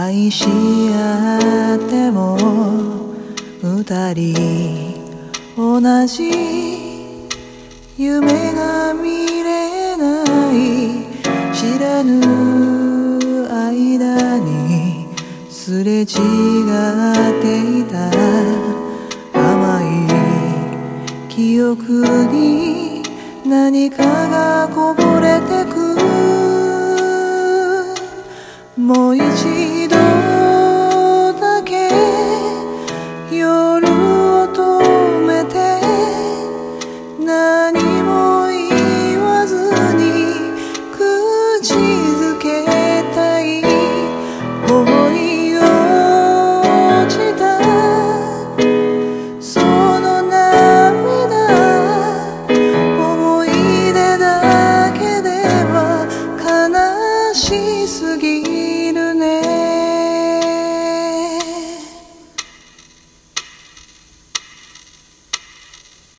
愛し合っても二人同じ夢が見れない知らぬ間にすれ違っていた甘い記憶に何かがこぼれてくもう一度